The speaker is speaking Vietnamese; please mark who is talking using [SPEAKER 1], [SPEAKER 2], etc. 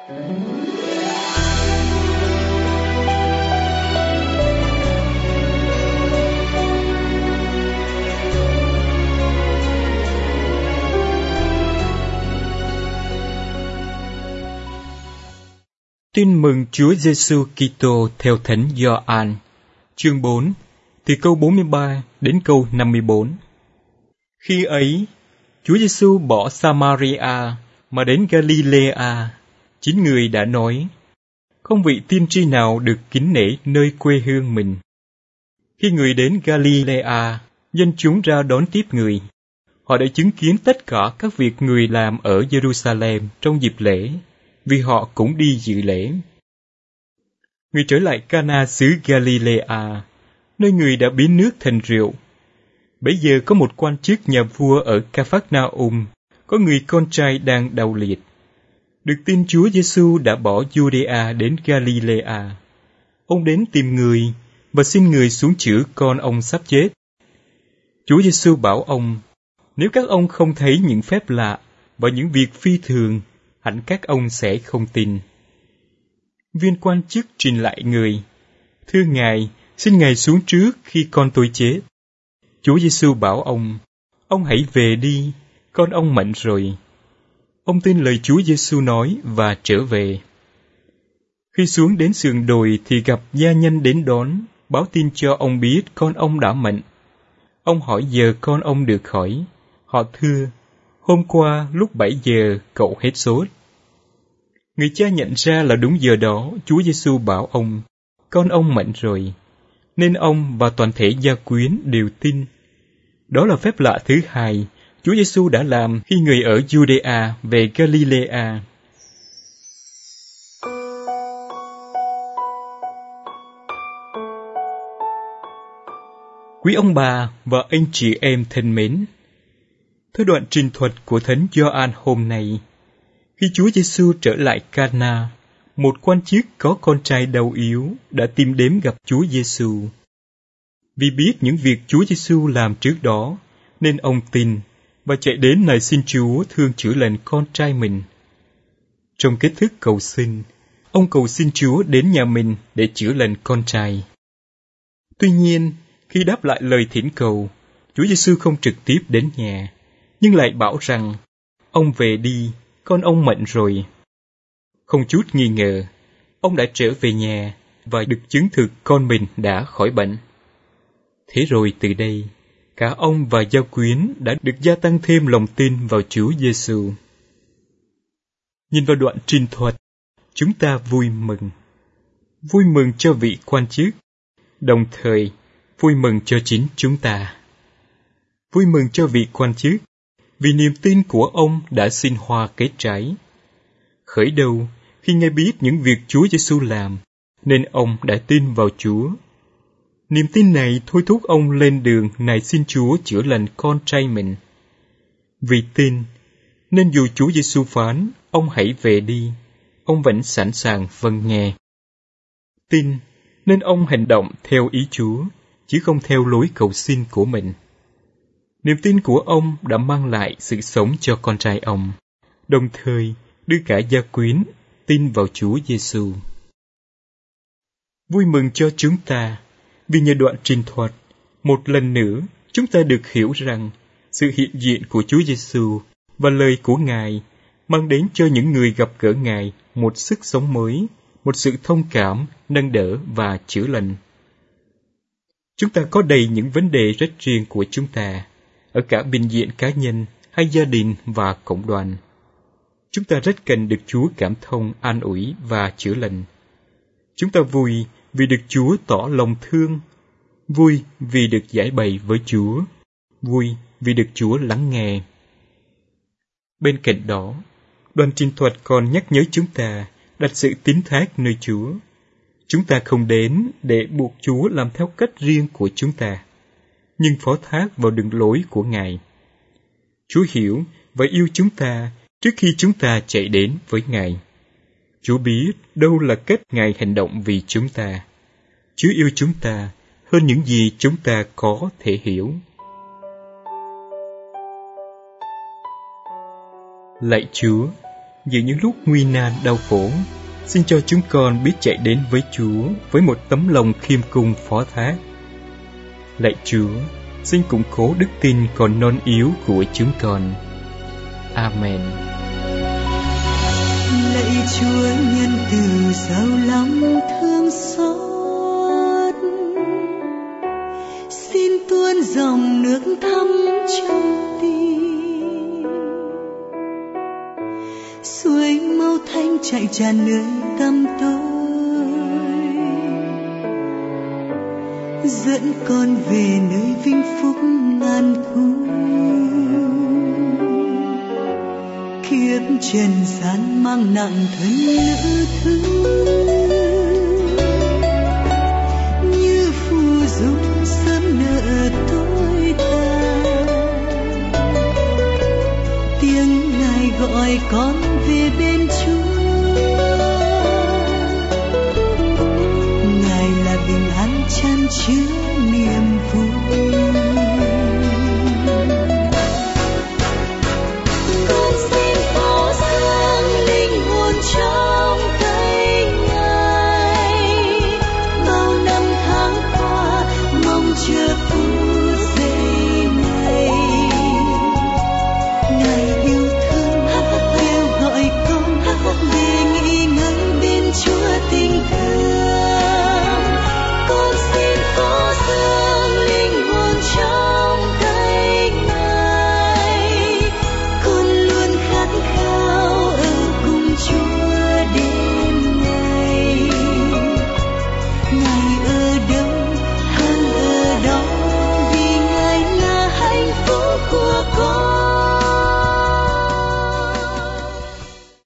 [SPEAKER 1] Tin mừng Chúa Giêsu Kitô theo Thánh Gioan, chương 4, từ câu 43 đến câu 54. Khi ấy, Chúa Giêsu bỏ Samaria mà đến Galilea. Chính Người đã nói, không vị tiên tri nào được kính nể nơi quê hương mình. Khi Người đến Galilea, dân chúng ra đón tiếp Người. Họ đã chứng kiến tất cả các việc Người làm ở Jerusalem trong dịp lễ, vì họ cũng đi dự lễ. Người trở lại Cana xứ Galilea, nơi Người đã biến nước thành rượu. Bấy giờ có một quan chức nhà vua ở Ca-phác-na-um, có người con trai đang đau liệt. Được tin Chúa Giêsu đã bỏ Giu-đê-a đến Galilea. Ông đến tìm Người và xin Người xuống chữa con ông sắp chết. Chúa Giêsu bảo ông, nếu các ông không thấy những phép lạ và những việc phi thường, hẳn các ông sẽ không tin. Viên quan chức trình lại Người, thưa Ngài, xin Ngài xuống trước khi con tôi chết. Chúa Giêsu bảo ông hãy về đi, con ông mạnh rồi. Ông tin lời Chúa Giêsu nói và trở về. Khi xuống đến sườn đồi thì gặp gia nhân đến đón, báo tin cho ông biết con ông đã mạnh. Ông hỏi giờ con ông được khỏi. Họ thưa, hôm qua lúc 7 giờ cậu hết sốt. Người cha nhận ra là đúng giờ đó Chúa Giêsu bảo ông, con ông mạnh rồi, nên ông và toàn thể gia quyến đều tin. Đó là phép lạ thứ hai Chúa Giêsu đã làm khi Người ở Giu-đê-a về Galilea. Quý ông bà và anh chị em thân mến, theo đoạn trình thuật của Thánh Gioan hôm nay, khi Chúa Giêsu trở lại Cana, một quan chức có con trai đau yếu đã tìm đến gặp Chúa Giêsu. Vì biết những việc Chúa Giêsu làm trước đó, nên ông tin và chạy đến nài xin Chúa thương chữa lành con trai mình. Trong kết thúc cầu xin, ông cầu xin Chúa đến nhà mình để chữa lành con trai. Tuy nhiên, khi đáp lại lời thỉnh cầu, Chúa Giêsu không trực tiếp đến nhà, nhưng lại bảo rằng, ông về đi, con ông mạnh rồi. Không chút nghi ngờ, ông đã trở về nhà và được chứng thực con mình đã khỏi bệnh. Thế rồi từ đây, cả ông và gia quyến đã được gia tăng thêm lòng tin vào Chúa Giêsu. Nhìn vào đoạn trình thuật, chúng ta vui mừng cho vị quan chức, đồng thời vui mừng cho chính chúng ta. Vui mừng cho vị quan chức, vì niềm tin của ông đã sinh hoa kết trái. Khởi đầu, khi nghe biết những việc Chúa Giêsu làm, nên ông đã tin vào Chúa. Niềm tin này thôi thúc ông lên đường nài xin Chúa chữa lành con trai mình. Vì tin, nên dù Chúa Giêsu phán, ông hãy về đi, ông vẫn sẵn sàng vâng nghe. Tin, nên ông hành động theo ý Chúa, chứ không theo lối cầu xin của mình. Niềm tin của ông đã mang lại sự sống cho con trai ông, đồng thời đưa cả gia quyến tin vào Chúa Giêsu. Vui mừng cho chúng ta, vì nhờ đoạn trình thuật, một lần nữa chúng ta được hiểu rằng sự hiện diện của Chúa Giêsu và lời của Ngài mang đến cho những người gặp gỡ Ngài một sức sống mới, một sự thông cảm, nâng đỡ và chữa lành. Chúng ta có đầy những vấn đề rất riêng của chúng ta, ở cả bình diện cá nhân hay gia đình và cộng đoàn. Chúng ta rất cần được Chúa cảm thông, an ủi và chữa lành. Chúng ta vui vì được Chúa tỏ lòng thương, vui vì được giải bày với Chúa, vui vì được Chúa lắng nghe. Bên cạnh đó, đoạn trình thuật còn nhắc nhớ chúng ta đặt sự tín thác nơi Chúa. Chúng ta không đến để buộc Chúa làm theo cách riêng của chúng ta, nhưng phó thác vào đường lối của Ngài. Chúa hiểu và yêu chúng ta trước khi chúng ta chạy đến với Ngài. Chúa biết đâu là cách Ngài hành động vì chúng ta. Chúa yêu chúng ta hơn những gì chúng ta có thể hiểu. Lạy Chúa, Giữa những lúc nguy nan đau khổ, xin cho chúng con biết chạy đến với Chúa với một tấm lòng khiêm cung phó thác. Lạy Chúa, xin củng cố đức tin còn non yếu của chúng con. Amen.
[SPEAKER 2] Lạy Chúa nhân từ giàu lòng thương xót, xin tuôn dòng nước thắm trong tim, suối máu thanh chảy tràn nơi tâm tôi, dẫn con về nơi vinh phúc ngàn thu. Kiếp trần gian mang nặng thân lữ thứ, như phù du sớm nợ tôi ta. Tiếng Ngài gọi con về bên Chúa, Ngài là bình an chan chứa niềm vui.